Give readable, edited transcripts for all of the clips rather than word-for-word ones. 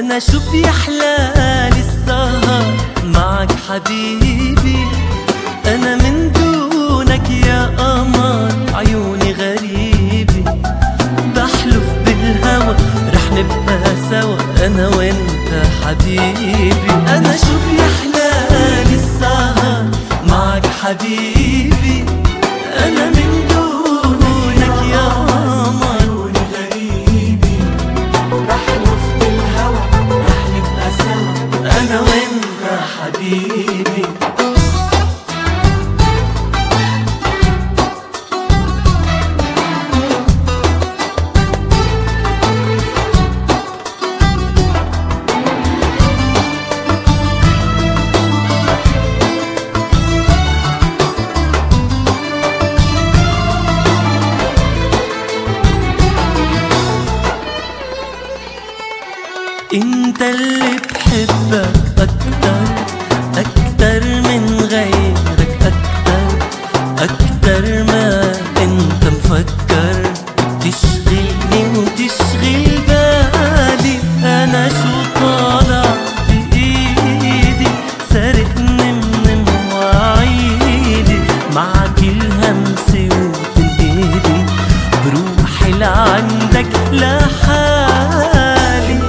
أنا شو بيحلالي السهر معك حبيبي، أنا من دونك يا قمر عيوني غريبي، بحلف بالهوى رح نبقى سوا أنا وأنت حبيبي. أنا شو بيحلالي السهر معك حبيبي، أنا من دونك يا قمر عيوني غريبي، بحلف بالهوى رح نبقى سوا أنا وأنت حبيبي. انت اللي بحبك اكتر اكتر من غيرك، اكتر ما انت مفكر، تشغلني وتشغل بالي. انا شو طالع بايدي سارقني من مواعيدي، مع كل همسة وتنقيدي بروحي لعندك لحالي.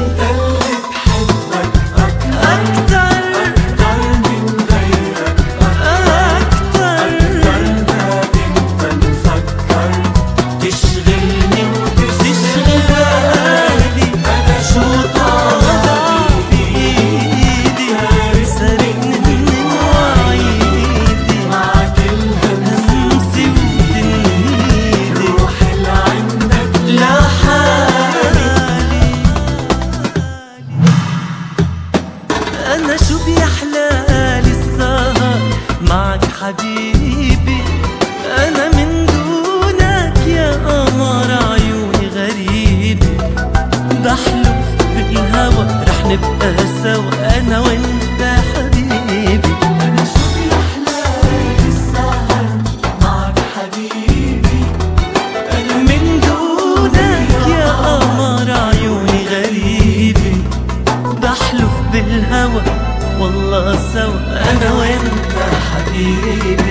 أنا شو بيحلالي السهر معك حبيبي، أنا من دونك يا قمر عيوني غريبي، بحلف بالهوى رح نبقى سوا أنا وأنت حبيبي. أنا شو بيحلالي السهر معك حبيبي، أنا من دونك يا قمر عيوني غريبي، بحلف بالهوى والله سوا أنا وأنت حبيبي.